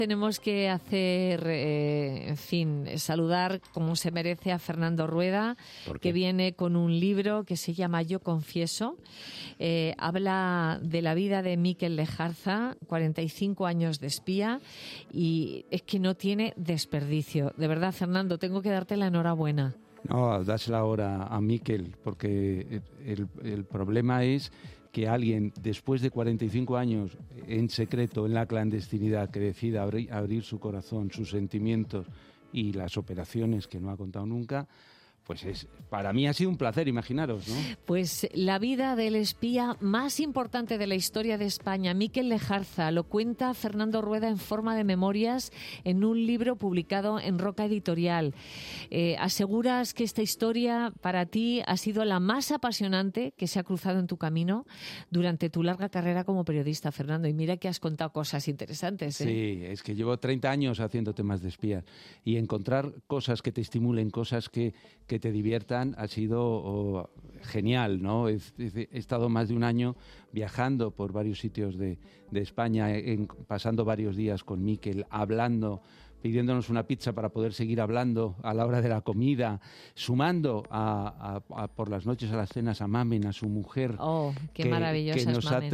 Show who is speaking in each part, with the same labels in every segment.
Speaker 1: tenemos que hacer, saludar como se merece a Fernando Rueda, que viene con un libro que se llama Yo confieso. Habla de la vida de Mikel Lejarza, 45 años de espía, y es que no tiene desperdicio. De verdad, Fernando, tengo que darte la enhorabuena.
Speaker 2: No, dásela ahora a Mikel, porque el problema es que alguien, después de 45 años en secreto, en la clandestinidad, que decida abrir su corazón, sus sentimientos y las operaciones que no ha contado nunca, pues para mí ha sido un placer, imaginaros, ¿no?
Speaker 1: Pues la vida del espía más importante de la historia de España, Mikel Lejarza, lo cuenta Fernando Rueda en forma de memorias en un libro publicado en Roca Editorial. Aseguras que esta historia para ti ha sido la más apasionante que se ha cruzado en tu camino durante tu larga carrera como periodista, Fernando. Y mira que has contado cosas interesantes, ¿eh?
Speaker 2: Sí, es que llevo 30 años haciendo temas de espías y encontrar cosas que te estimulen, cosas que te diviertan, ha sido genial, ¿no? He estado más de un año viajando por varios sitios de España, pasando varios días con Mikel, hablando, pidiéndonos una pizza para poder seguir hablando a la hora de la comida, sumando por las noches a las cenas a Mamen, a su mujer.
Speaker 1: ¡Oh, qué maravillosa
Speaker 2: que nos
Speaker 1: es Mamen!
Speaker 2: Se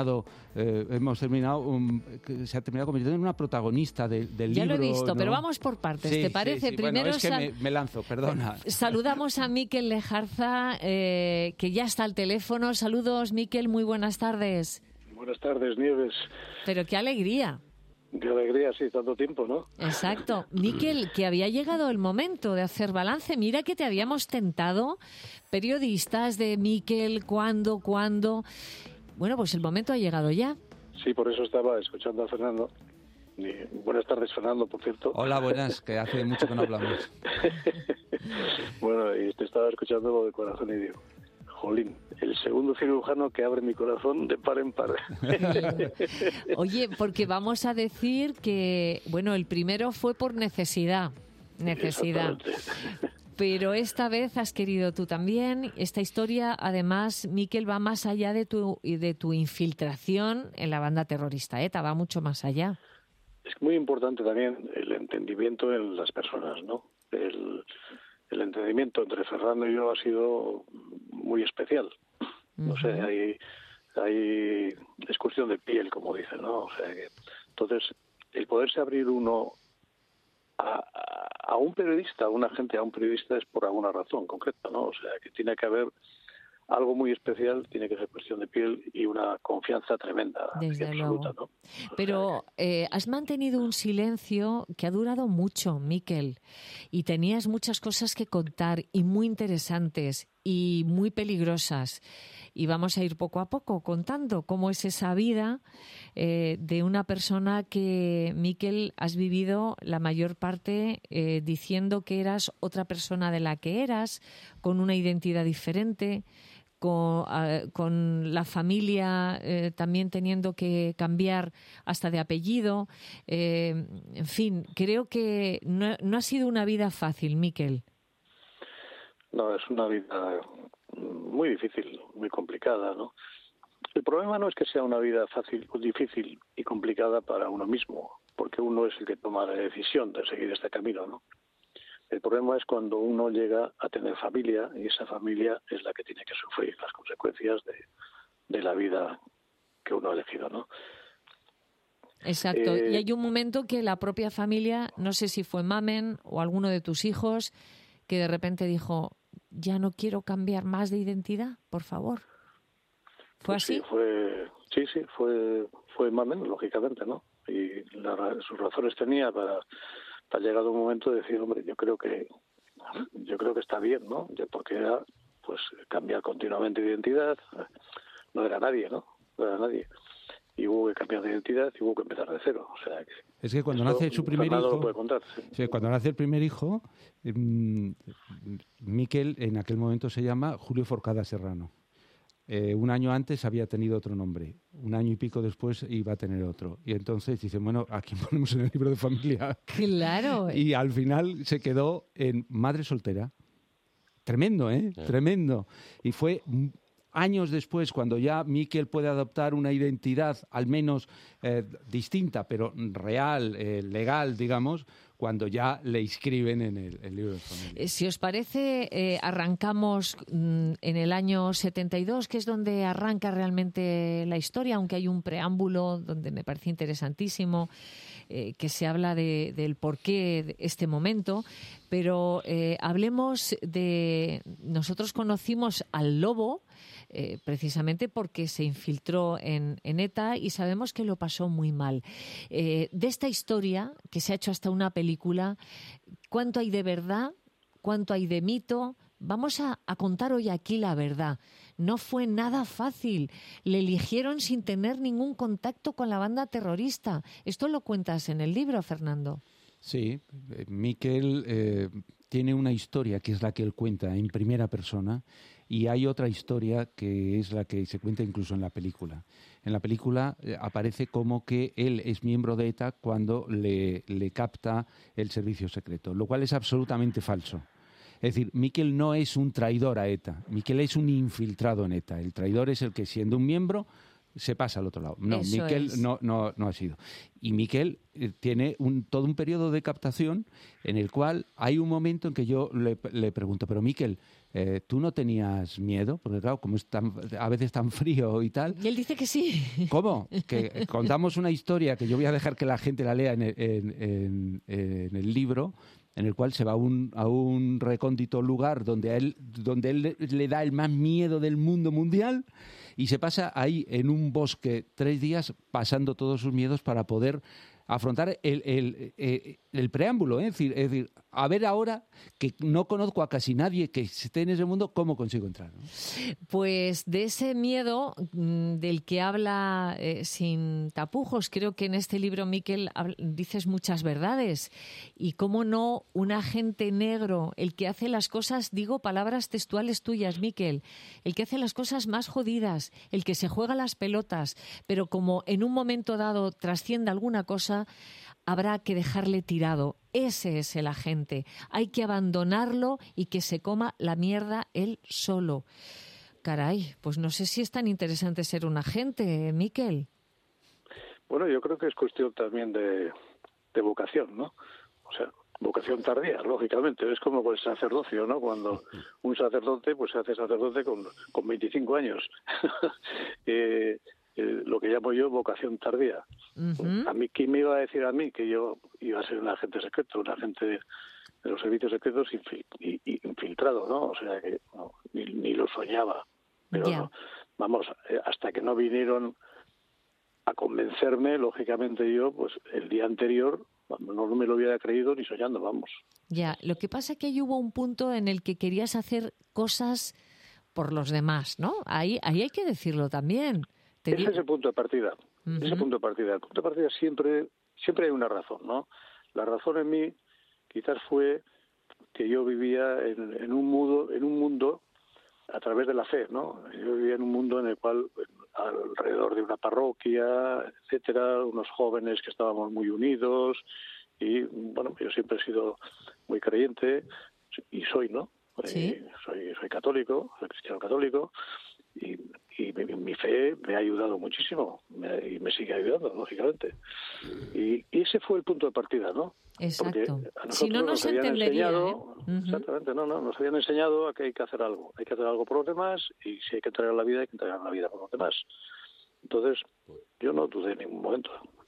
Speaker 2: ha terminado convirtiendo en una protagonista del libro.
Speaker 1: Ya lo he visto,
Speaker 2: ¿no?
Speaker 1: pero vamos por partes,
Speaker 2: sí,
Speaker 1: ¿te parece?
Speaker 2: Sí.
Speaker 1: Primero
Speaker 2: bueno, es que me lanzo, perdona.
Speaker 1: Saludamos a Mikel Lejarza, que ya está al teléfono. Saludos, Mikel, muy buenas tardes.
Speaker 3: Buenas tardes, Nieves.
Speaker 1: Pero qué alegría.
Speaker 3: Qué alegría, sí, tanto tiempo, ¿no?
Speaker 1: Exacto. Mikel, que había llegado el momento de hacer balance. Mira que te habíamos tentado, periodistas de Mikel, ¿cuándo? Bueno, pues el momento ha llegado ya.
Speaker 3: Sí, por eso estaba escuchando a Fernando. Buenas tardes, Fernando, por cierto.
Speaker 2: Hola, buenas, que hace mucho que no hablamos.
Speaker 3: Bueno, y te estaba escuchando de corazón y digo, jolín, el segundo cirujano que abre mi corazón de par en par.
Speaker 1: Oye, porque vamos a decir que, bueno, el primero fue por necesidad. Pero esta vez has querido tú también. Esta historia, además, Mikel, va más allá de tu infiltración en la banda terrorista ETA, va mucho más allá.
Speaker 3: Es muy importante también el entendimiento en las personas, ¿no? El entendimiento entre Fernando y yo ha sido muy especial. No sé, es cuestión de piel, como dicen, ¿no? O sea, entonces, el poderse abrir uno a un periodista, a un periodista es por alguna razón concreta, ¿no? O sea, que tiene que haber algo muy especial, tiene que ser cuestión de piel y una confianza tremenda.
Speaker 1: Desde
Speaker 3: absoluta,
Speaker 1: luego.
Speaker 3: ¿no?
Speaker 1: Pero has mantenido un silencio que ha durado mucho, Mikel, y tenías muchas cosas que contar y muy interesantes y muy peligrosas. Y vamos a ir poco a poco contando cómo es esa vida de una persona que, Mikel, has vivido la mayor parte diciendo que eras otra persona de la que eras, con una identidad diferente, con la familia también teniendo que cambiar hasta de apellido. En fin, creo que no ha sido una vida fácil, Mikel.
Speaker 3: No, es una vida muy difícil, muy complicada, ¿no? El problema no es que sea una vida fácil, difícil y complicada para uno mismo, porque uno es el que toma la decisión de seguir este camino, ¿no? El problema es cuando uno llega a tener familia y esa familia es la que tiene que sufrir las consecuencias de la vida que uno ha elegido, ¿no?
Speaker 1: Exacto. Y hay un momento que la propia familia, no sé si fue Mamen o alguno de tus hijos, que de repente dijo, ya no quiero cambiar más de identidad, por favor. ¿Fue
Speaker 3: pues
Speaker 1: así?
Speaker 3: Sí, fue Mamen, lógicamente, ¿no? Y sus razones tenía para llegar a un momento de decir, hombre, yo creo que está bien, ¿no? Porque era, pues, cambiar continuamente de identidad, no era nadie, ¿no? No era nadie. Y hubo que cambiar de identidad y hubo que empezar de cero. O sea,
Speaker 2: es que cuando nace su primer hijo,
Speaker 3: lo puede contar,
Speaker 2: sí, cuando nace el primer hijo, Mikel en aquel momento se llama Julio Forcada Serrano. Un año antes había tenido otro nombre, un año y pico después iba a tener otro. Y entonces dicen, bueno, ¿a quién ponemos en el libro de familia?
Speaker 1: Claro.
Speaker 2: Y al final se quedó en madre soltera. Tremendo, ¿eh? Tremendo. Y fue años después, cuando ya Miquel puede adoptar una identidad al menos distinta, pero real, legal, digamos, cuando ya le inscriben en el libro de familia.
Speaker 1: Si os parece, arrancamos en el año 72, que es donde arranca realmente la historia, aunque hay un preámbulo donde me parece interesantísimo, que se habla del porqué de este momento, pero hablemos de... Nosotros conocimos al Lobo precisamente porque se infiltró en ETA y sabemos que lo pasó muy mal. De esta historia, que se ha hecho hasta una película, ¿cuánto hay de verdad? ¿Cuánto hay de mito? Vamos a contar hoy aquí la verdad. No fue nada fácil. Le eligieron sin tener ningún contacto con la banda terrorista. Esto lo cuentas en el libro, Fernando.
Speaker 2: Sí, Miquel tiene una historia que es la que él cuenta en primera persona, y hay otra historia que es la que se cuenta incluso en la película. En la película aparece como que él es miembro de ETA cuando le capta el servicio secreto, lo cual es absolutamente falso. Es decir, Miquel no es un traidor a ETA, Miquel es un infiltrado en ETA. El traidor es el que, siendo un miembro, se pasa al otro lado. No, Miquel no ha sido. Y Miquel tiene todo un periodo de captación en el cual hay un momento en que yo le pregunto, pero Miquel, ¿tú no tenías miedo? Porque claro, como es a veces tan frío y tal.
Speaker 1: Y él dice que sí.
Speaker 2: ¿Cómo? Que contamos una historia que yo voy a dejar que la gente la lea en el libro, en el cual se va a un recóndito lugar donde él le da el más miedo del mundo mundial, y se pasa ahí en un bosque 3 días pasando todos sus miedos para poder afrontar el preámbulo, es decir, a ver ahora que no conozco a casi nadie que esté en ese mundo, ¿cómo consigo entrar? ¿No?
Speaker 1: Pues de ese miedo del que habla sin tapujos, creo que en este libro, Miquel, dices muchas verdades. Y cómo no, un agente negro, el que hace las cosas, digo palabras textuales tuyas, Miquel, el que hace las cosas más jodidas, el que se juega las pelotas, pero como en un momento dado trasciende alguna cosa, habrá que dejarle tirado. Ese es el agente. Hay que abandonarlo y que se coma la mierda él solo. Caray, pues no sé si es tan interesante ser un agente, Miquel.
Speaker 3: Bueno, yo creo que es cuestión también de vocación, ¿no? O sea, vocación tardía, lógicamente. Es como con el sacerdocio, ¿no? Cuando un sacerdote pues se hace sacerdote con 25 años. Lo que llamo yo vocación tardía. Uh-huh. A mí, ¿quién me iba a decir a mí que yo iba a ser un agente secreto, un agente de los servicios secretos infiltrado, ¿no? O sea, que no, ni lo soñaba. Pero no, vamos, hasta que no vinieron a convencerme, lógicamente yo, pues el día anterior no me lo hubiera creído ni soñando, vamos.
Speaker 1: Ya, lo que pasa es que ahí hubo un punto en el que querías hacer cosas por los demás, ¿no? Ahí hay que decirlo también.
Speaker 3: Ese es el punto de partida.
Speaker 1: Uh-huh.
Speaker 3: Ese punto de partida. El punto de partida siempre hay una razón, ¿no? La razón en mí quizás fue que yo vivía en un mundo a través de la fe, ¿no? Yo vivía en un mundo en el cual, alrededor de una parroquia, etcétera, unos jóvenes que estábamos muy unidos, y bueno, yo siempre he sido muy creyente, y soy, ¿no?
Speaker 1: ¿Sí?
Speaker 3: Soy católico, soy cristiano católico, y mi fe me ha ayudado muchísimo y me sigue ayudando, lógicamente. Y ese fue el punto de partida, ¿no?
Speaker 1: Exacto. Si no, no se entendería.
Speaker 3: Exactamente, nos habían enseñado a que hay que hacer algo. Hay que hacer algo por los demás, y si hay que entregar la vida, hay que entregar la vida por los demás. Entonces, yo no dudé en ningún momento.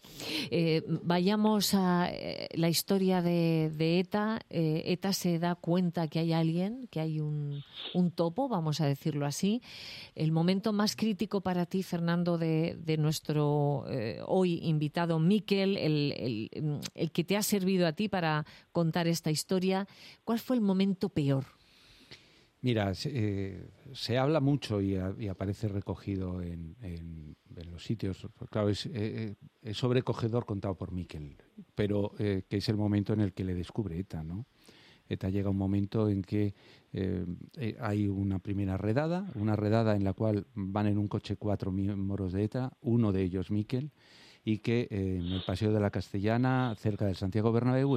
Speaker 1: Vayamos a la historia de ETA. ETA se da cuenta que hay alguien, que hay un topo, vamos a decirlo así. El momento más crítico para ti, Fernando, de nuestro hoy invitado Miquel, el que te ha servido a ti para contar esta historia, ¿cuál fue el momento peor?
Speaker 2: Mira, se habla mucho y aparece recogido en los sitios. Claro, es sobrecogedor contado por Miquel, pero que es el momento en el que le descubre ETA, ¿no? ETA llega un momento en que hay una primera redada en la cual van en un coche 4 miembros de ETA, uno de ellos Miquel, y que en el Paseo de la Castellana, cerca del Santiago Bernabéu,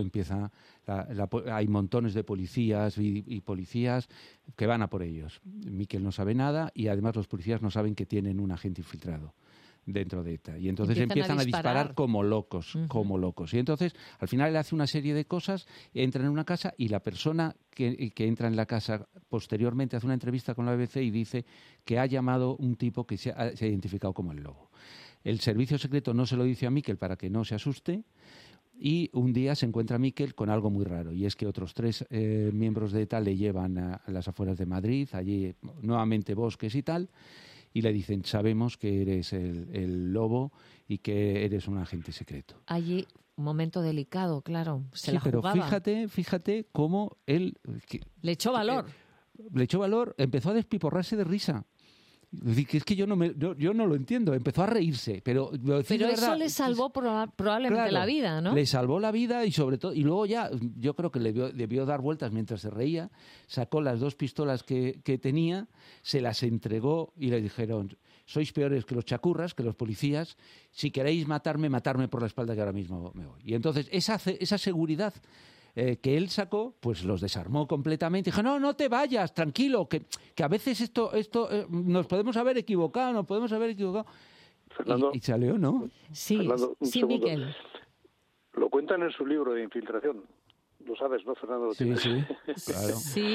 Speaker 2: hay montones de policías y policías que van a por ellos. Miquel no sabe nada y además los policías no saben que tienen un agente infiltrado dentro de ETA. Y entonces empiezan a disparar como locos, como locos. Y entonces, al final, él hace una serie de cosas, entra en una casa y la persona que entra en la casa posteriormente hace una entrevista con la BBC y dice que ha llamado un tipo que se ha identificado como el Lobo. El servicio secreto no se lo dice a Miquel para que no se asuste y un día se encuentra Miquel con algo muy raro y es que otros 3 miembros de ETA le llevan a las afueras de Madrid, allí nuevamente bosques y tal, y le dicen, sabemos que eres el Lobo y que eres un agente secreto.
Speaker 1: Allí, un momento delicado, claro, se la jugaba.
Speaker 2: Pero fíjate cómo él...
Speaker 1: le echó valor.
Speaker 2: Empezó a despiporrarse de risa. Es que yo no lo entiendo. Empezó a reírse, pero
Speaker 1: eso le salvó probablemente la vida, ¿no?
Speaker 2: Le salvó la vida y sobre todo, y luego ya, yo creo que debió dar vueltas mientras se reía, sacó las 2 pistolas que tenía, se las entregó y le dijeron, sois peores que los chacurras, que los policías, si queréis matarme por la espalda que ahora mismo me voy. Y entonces esa seguridad que él sacó, pues los desarmó completamente. Dijo, no te vayas, tranquilo, que a veces esto nos podemos haber equivocado.
Speaker 3: Fernando,
Speaker 2: y salió, ¿no?
Speaker 1: Sí,
Speaker 3: Fernando,
Speaker 1: sí, Miquel.
Speaker 3: Lo cuentan en su libro de infiltración. Lo sabes, ¿no, Fernando?
Speaker 2: Sí, claro.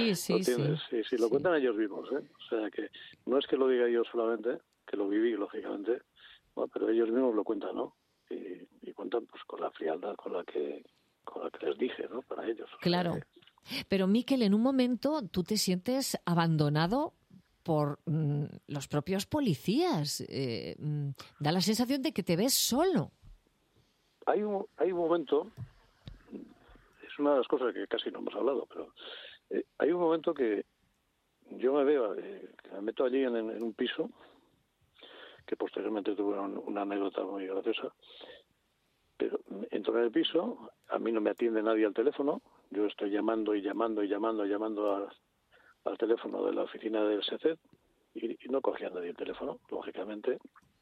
Speaker 1: Sí.
Speaker 3: Lo cuentan ellos mismos, ¿eh? O sea, que no es que lo diga yo solamente, que lo viví, lógicamente, ¿no? Pero ellos mismos lo cuentan, ¿no? Y cuentan pues con la frialdad con la que les dije, ¿no? Para ellos.
Speaker 1: Claro. Pero, Miquel, en un momento tú te sientes abandonado por los propios policías. Da la sensación de que te ves solo.
Speaker 3: Hay un momento, es una de las cosas que casi no hemos hablado, pero hay un momento que yo me veo, que me meto allí en un piso, que posteriormente tuve una anécdota muy graciosa. Pero entro en el piso, a mí no me atiende nadie al teléfono, yo estoy llamando al teléfono de la oficina del SECED y no cogía nadie el teléfono, lógicamente.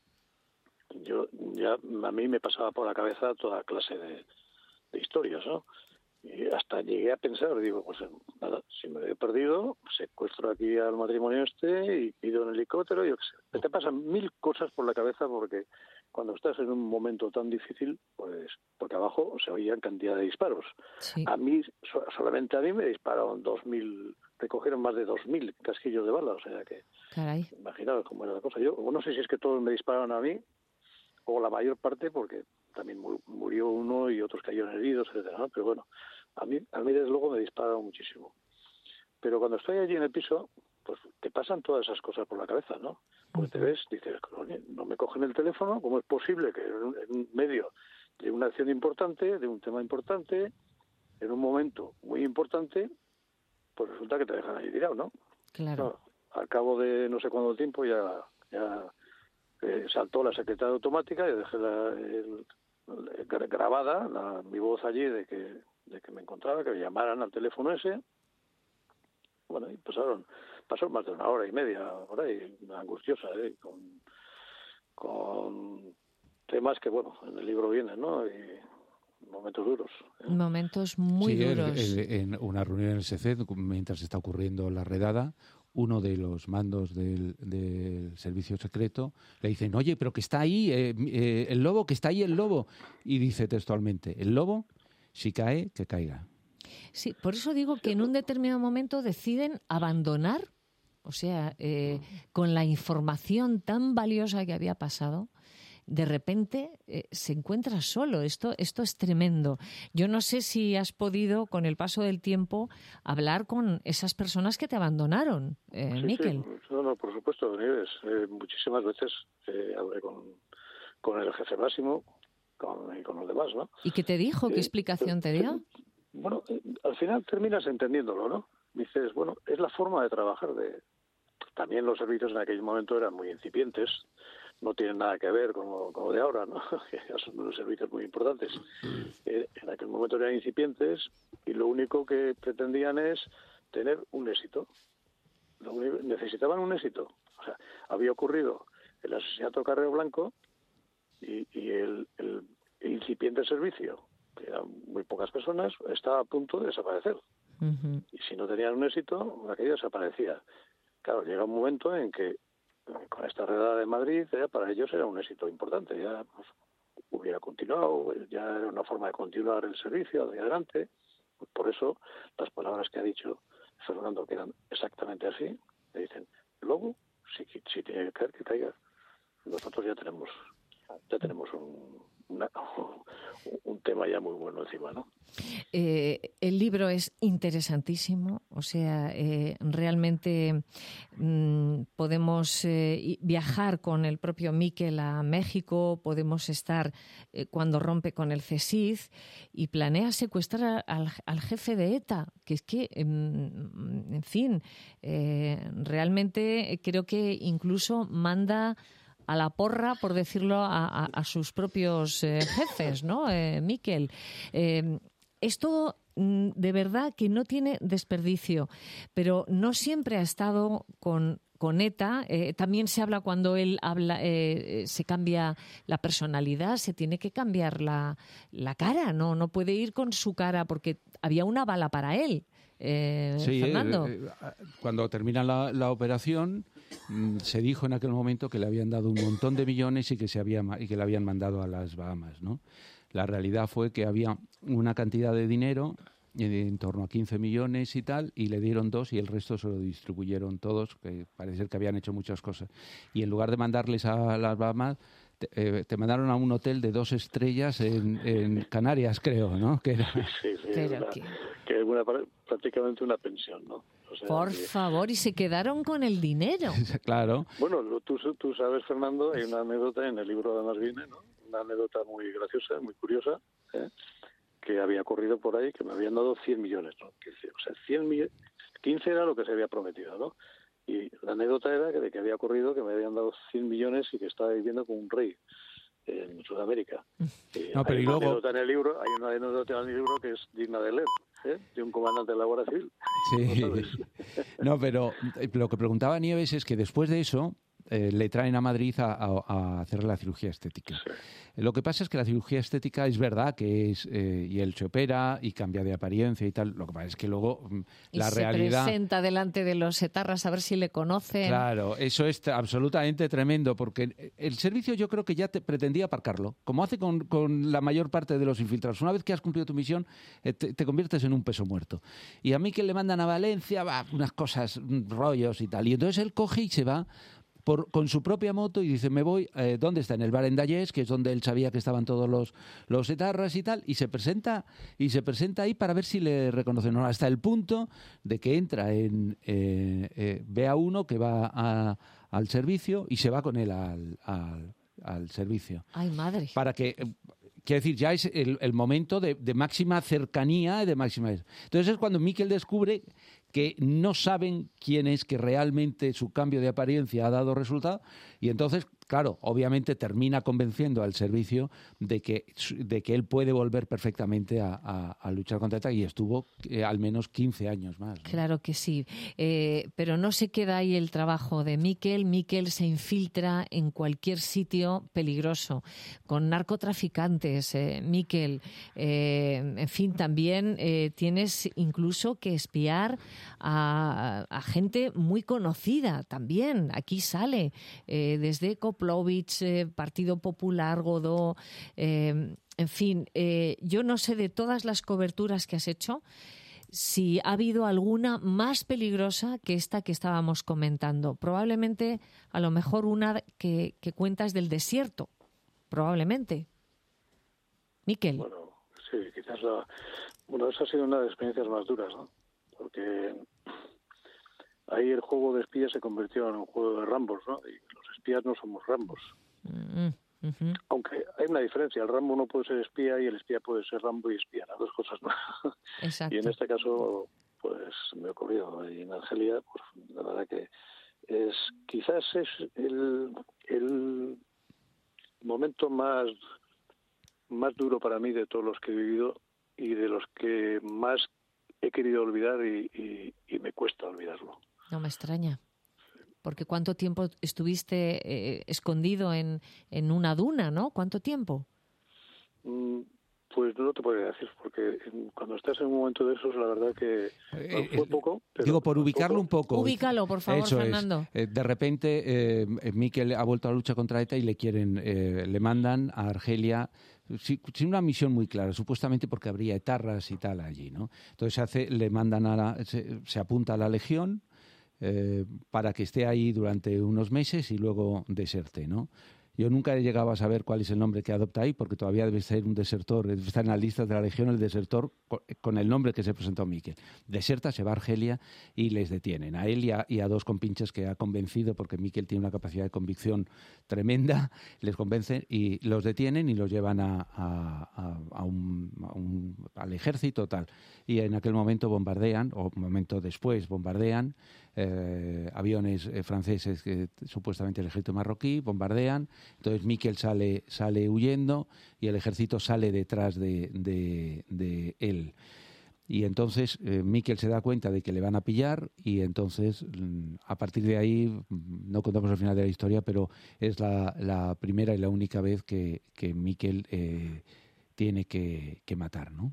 Speaker 3: A mí me pasaba por la cabeza toda clase de historias, ¿no? Y hasta llegué a pensar, digo, pues nada, si me he perdido, secuestro aquí al matrimonio y pido un helicóptero, yo qué sé. Te pasan 1000 cosas por la cabeza porque cuando estás en un momento tan difícil, pues porque abajo se oían cantidad de disparos. Sí. A mí, solamente a mí me dispararon 2000, recogieron más de 2000 casquillos de bala, o sea que...
Speaker 1: Caray.
Speaker 3: Imaginaos cómo era la cosa. Yo no sé si es que todos me dispararon a mí, o la mayor parte, porque también murió uno y otros cayeron heridos, etcétera, ¿no? Pero bueno, a mí desde luego me dispararon muchísimo. Pero cuando estoy allí en el piso, pues te pasan todas esas cosas por la cabeza, ¿no? Pues te ves, dices, no me cogen el teléfono, ¿cómo es posible que en medio de una acción importante, de un tema importante, en un momento muy importante, pues resulta que te dejan ahí tirado, ¿no?
Speaker 1: Claro.
Speaker 3: Al cabo de no sé cuánto tiempo ya saltó la secretaria automática y dejé grabada mi voz allí de que me encontraba, que me llamaran al teléfono ese. Bueno, y pasó más de 1 hora y media, angustiosa, con temas que, bueno, en el libro vienen, ¿no? Y momentos duros.
Speaker 1: Momentos muy duros.
Speaker 2: En una reunión en el SECED, mientras está ocurriendo la redada, uno de los mandos del servicio secreto le dicen, oye, pero que está ahí el lobo, que está ahí el lobo. Y dice textualmente, el lobo, si cae, que caiga.
Speaker 1: Sí, por eso digo que en un determinado momento deciden abandonar, o sea, con la información tan valiosa que había pasado, de repente se encuentra solo. Esto es tremendo. Yo no sé si has podido, con el paso del tiempo, hablar con esas personas que te abandonaron, Miquel.
Speaker 3: Sí. No, por supuesto, Nieves. Muchísimas veces hablé con el jefe máximo y con los demás, ¿no?
Speaker 1: ¿Y qué te dijo? ¿Qué explicación te dio?
Speaker 3: Bueno, al final terminas entendiéndolo, ¿no? Dices, bueno, es la forma de trabajar También los servicios en aquel momento eran muy incipientes, no tienen nada que ver con lo de ahora, ¿no? Que ya son unos servicios muy importantes. En aquel momento eran incipientes y lo único que pretendían es tener un éxito. Necesitaban un éxito. O sea, había ocurrido el asesinato de Carrero Blanco y el incipiente servicio, que eran muy pocas personas, estaba a punto de desaparecer.
Speaker 1: Ujú.
Speaker 3: Y si no tenían un éxito, aquello desaparecía. Claro, llega un momento en que con esta redada de Madrid, para ellos era un éxito importante. Ya pues, hubiera continuado, ya era una forma de continuar el servicio hacia adelante. Pues por eso las palabras que ha dicho Fernando, que eran exactamente así, le dicen, luego, si tiene que caer, que caiga. Nosotros ya tenemos un tema ya muy bueno encima, ¿no?
Speaker 1: El libro es interesantísimo, o sea, realmente podemos viajar con el propio Miquel a México, podemos estar cuando rompe con el CSIC y planea secuestrar al jefe de ETA, que es que, en fin, realmente creo que incluso manda a la porra, por decirlo, a sus propios jefes, ¿no, Miquel? Esto de verdad que no tiene desperdicio, pero no siempre ha estado con ETA. También se habla cuando él habla, se cambia la personalidad, se tiene que cambiar la cara, no puede ir con su cara porque había una bala para él.
Speaker 2: Sí,
Speaker 1: Fernando.
Speaker 2: Cuando termina la operación, se dijo en aquel momento que le habían dado un montón de millones y que le habían mandado a las Bahamas, ¿no? La realidad fue que había una cantidad de dinero en torno a 15 millones y tal, y le dieron 2 y el resto se lo distribuyeron todos, que parece ser que habían hecho muchas cosas. Y en lugar de mandarles a las Bahamas, te mandaron a un hotel de 2 estrellas en Canarias, creo, ¿no? Que era...
Speaker 3: Sí, que es prácticamente una pensión, ¿no? O sea,
Speaker 1: por favor, y se quedaron con el dinero.
Speaker 2: Claro.
Speaker 3: Bueno, tú sabes, Fernando, hay una anécdota en el libro de Marvine, ¿no? Una anécdota muy graciosa, muy curiosa, que había corrido por ahí, que me habían dado 100 millones, ¿no? O sea, 15 era lo que se había prometido, ¿no? Y la anécdota era de que había ocurrido que me habían dado 100 millones y que estaba viviendo como un rey en Sudamérica.
Speaker 2: No, pero
Speaker 3: hay
Speaker 2: y
Speaker 3: una
Speaker 2: luego...
Speaker 3: anécdota en el libro, hay una anécdota en el libro que es digna de leer, de un comandante de la Guardia Civil.
Speaker 2: Sí. No, pero lo que preguntaba Nieves es que después de eso le traen a Madrid a hacer la cirugía estética.
Speaker 3: Sí.
Speaker 2: Lo que pasa es que la cirugía estética es verdad que es y él se opera y cambia de apariencia y tal. Lo que pasa es que luego la realidad...
Speaker 1: se presenta delante de los etarras a ver si le conocen.
Speaker 2: Claro, eso es absolutamente tremendo porque el servicio yo creo que ya pretendía aparcarlo, como hace con la mayor parte de los infiltrados. Una vez que has cumplido tu misión, te conviertes en un peso muerto. Y a mí que le mandan a Valencia, unas cosas, rollos y tal. Y entonces él coge y se va con su propia moto y dice, me voy, ¿dónde está? En el bar en Dallés, que es donde él sabía que estaban todos los etarras y tal, y se presenta ahí para ver si le reconocen. No, hasta el punto de que entra ve a uno que va al servicio y se va con él al servicio.
Speaker 1: ¡Ay, madre!
Speaker 2: Para que... Quiero decir, ya es el momento de máxima cercanía y de máxima... Entonces es cuando Miquel descubre que no saben quién es, que realmente su cambio de apariencia ha dado resultado, y entonces, claro, obviamente termina convenciendo al servicio de que él puede volver perfectamente a luchar contra ETA, y estuvo al menos 15 años más, ¿no?
Speaker 1: Claro que sí, pero no se queda ahí el trabajo de Miquel. Miquel se infiltra en cualquier sitio peligroso, con narcotraficantes, Miquel. En fin, también tienes incluso que espiar a gente muy conocida también. Aquí sale desde Koplovich, Partido Popular, Godó, en fin, yo no sé de todas las coberturas que has hecho si ha habido alguna más peligrosa que esta que estábamos comentando. Probablemente, a lo mejor una que cuentas del desierto, probablemente. Miquel.
Speaker 3: Bueno, sí, quizás esa ha sido una de las experiencias más duras, ¿no? Porque ahí el juego de espías se convirtió en un juego de Rambos, ¿no? Y los espías no somos Rambos.
Speaker 1: Uh-huh.
Speaker 3: Aunque hay una diferencia, el Rambo no puede ser espía y el espía puede ser Rambo y espía, las dos cosas, ¿no?
Speaker 1: Exacto.
Speaker 3: Y en este caso, pues me ha ocurrido. Y en Argelia, pues la verdad que quizás es el momento más duro para mí de todos los que he vivido y de los que más he querido olvidar y me cuesta olvidarlo.
Speaker 1: No me extraña. Porque ¿cuánto tiempo estuviste escondido en una duna, no? ¿Cuánto tiempo?
Speaker 3: Pues no te podría decir, porque cuando estás en un momento de esos, la verdad que fue poco. Pero
Speaker 2: digo, por ubicarlo un poco.
Speaker 1: Ubícalo, por favor,
Speaker 2: eso
Speaker 1: Fernando.
Speaker 2: De repente, Mikel ha vuelto a la lucha contra ETA y le mandan a Argelia sin una misión muy clara, supuestamente porque habría etarras y tal allí, ¿no? Entonces le mandan se apunta a la Legión para que esté ahí durante unos meses y luego deserte, ¿no? Yo nunca he llegado a saber cuál es el nombre que adopta ahí, porque todavía debe ser un desertor, debe estar en las listas de la Legión el desertor con el nombre que se presentó Mikel. Deserta, se va a Argelia y les detienen. A él y a dos compinches que ha convencido, porque Mikel tiene una capacidad de convicción tremenda, les convencen y los detienen y los llevan al ejército, tal. Y en aquel momento bombardean, o un momento después bombardean, aviones franceses, supuestamente el ejército marroquí, bombardean. Entonces Mikel sale huyendo y el ejército sale detrás de él. Y entonces Mikel se da cuenta de que le van a pillar y entonces a partir de ahí, no contamos el final de la historia, pero es la primera y la única vez que Mikel tiene que matar, ¿no?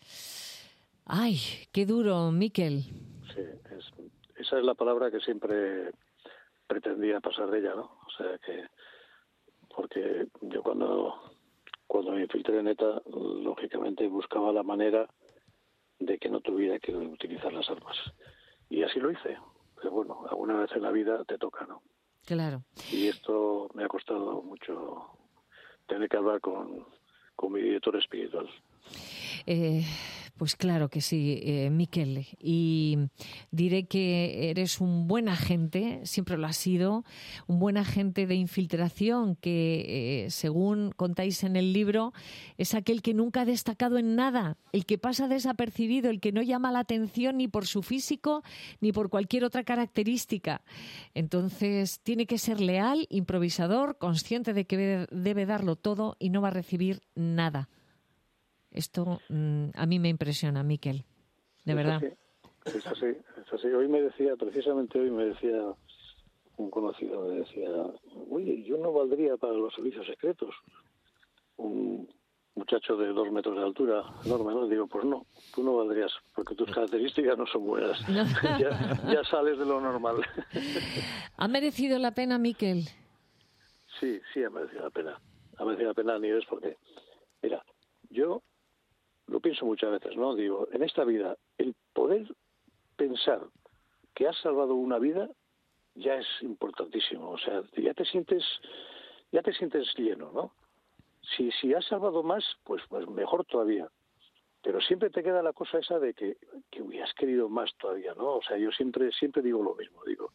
Speaker 1: ¡Ay, qué duro, Mikel!
Speaker 3: Sí, esa es la palabra que siempre pretendía pasar de ella, ¿no? O sea que, porque yo cuando me infiltré en ETA, lógicamente buscaba la manera de que no tuviera que utilizar las armas. Y así lo hice. Pero bueno, alguna vez en la vida te toca, ¿no?
Speaker 1: Claro.
Speaker 3: Y esto me ha costado mucho tener que hablar con mi director espiritual.
Speaker 1: Pues claro que sí, Mikel. Y diré que eres un buen agente, siempre lo has sido, un buen agente de infiltración que, según contáis en el libro, es aquel que nunca ha destacado en nada, el que pasa desapercibido, el que no llama la atención ni por su físico ni por cualquier otra característica. Entonces, tiene que ser leal, improvisador, consciente de que debe darlo todo y no va a recibir nada. Esto a mí me impresiona, Mikel, de verdad.
Speaker 3: Es así. Precisamente hoy me decía un conocido, me decía, oye, yo no valdría para los servicios secretos. Un muchacho de 2 metros de altura, enorme, ¿no? Digo, pues no, tú no valdrías, porque tus características no son buenas. ya sales de lo normal.
Speaker 1: ¿Ha merecido la pena, Mikel?
Speaker 3: Sí, ha merecido la pena. Ha merecido la pena, Nieves, porque, mira, yo lo pienso muchas veces, ¿no? Digo, en esta vida, el poder pensar que has salvado una vida ya es importantísimo. O sea, ya te sientes lleno, ¿no? Si has salvado más, pues mejor todavía. Pero siempre te queda la cosa esa de que hubieras querido más todavía, ¿no? O sea, yo siempre digo lo mismo. Digo,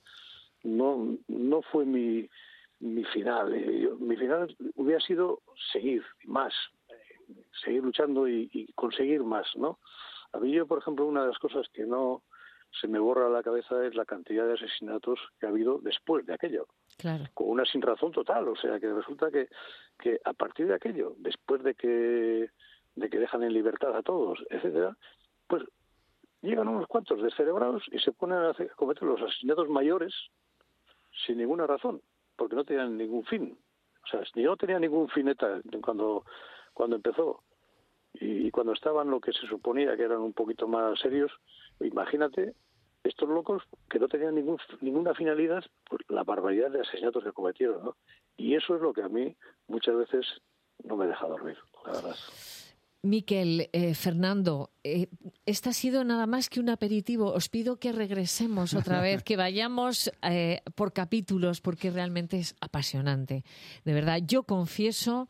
Speaker 3: no fue mi final. Mi final hubiera sido seguir más. Seguir luchando y conseguir más, ¿no? A mí por ejemplo, una de las cosas que no se me borra la cabeza es la cantidad de asesinatos que ha habido después de aquello.
Speaker 1: Claro.
Speaker 3: Con una sinrazón total, o sea, que resulta que a partir de aquello, después de que dejan en libertad a todos, etcétera, pues llegan unos cuantos descerebrados y se ponen a cometer los asesinatos mayores sin ninguna razón, porque no tenían ningún fin. O sea, no tenía ningún fin ETA cuando empezó y cuando estaban lo que se suponía que eran un poquito más serios. Imagínate estos locos que no tenían ninguna finalidad, pues la barbaridad de asesinatos que cometieron, ¿no? Y eso es lo que a mí muchas veces no me deja dormir, la verdad.
Speaker 1: Mikel, Fernando, este ha sido nada más que un aperitivo. Os pido que regresemos otra vez, que vayamos por capítulos, porque realmente es apasionante. De verdad, yo confieso,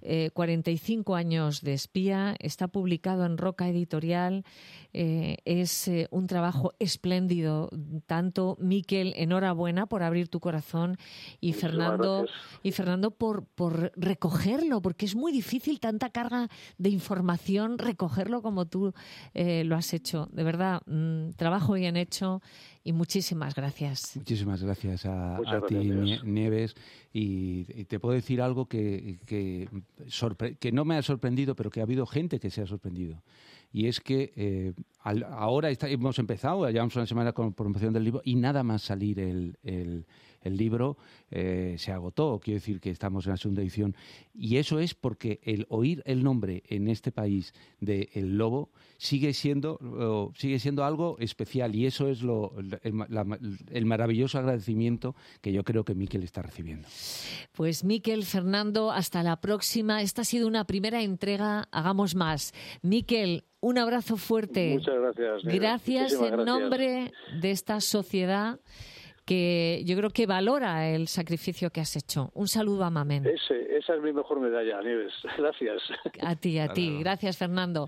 Speaker 1: 45 años de espía, está publicado en Roca Editorial, es un trabajo espléndido. Tanto, Mikel, enhorabuena por abrir tu corazón y Fernando por recogerlo, porque es muy difícil tanta carga de información, recogerlo como tú lo has hecho. De verdad, trabajo bien hecho y muchísimas gracias.
Speaker 2: Muchísimas gracias a ti,
Speaker 3: gracias.
Speaker 2: Nieves. Y te puedo decir algo que no me ha sorprendido, pero que ha habido gente que se ha sorprendido. y es que ahora hemos empezado, llevamos una semana con promoción del libro y nada más salir el libro se agotó. Quiero decir que estamos en la segunda edición, y eso es porque el oír el nombre en este país de El Lobo sigue siendo algo especial, y eso es el maravilloso agradecimiento que yo creo que Miquel está recibiendo.
Speaker 1: Pues Miquel, Fernando, hasta la próxima. Esta ha sido una primera entrega, hagamos más. Miquel, un abrazo fuerte.
Speaker 3: Muchas gracias.
Speaker 1: Gracias en nombre de esta sociedad que yo creo que valora el sacrificio que has hecho. Un saludo a Mamen.
Speaker 3: Esa es mi mejor medalla, Nieves. Gracias.
Speaker 1: A ti. Gracias, Fernando.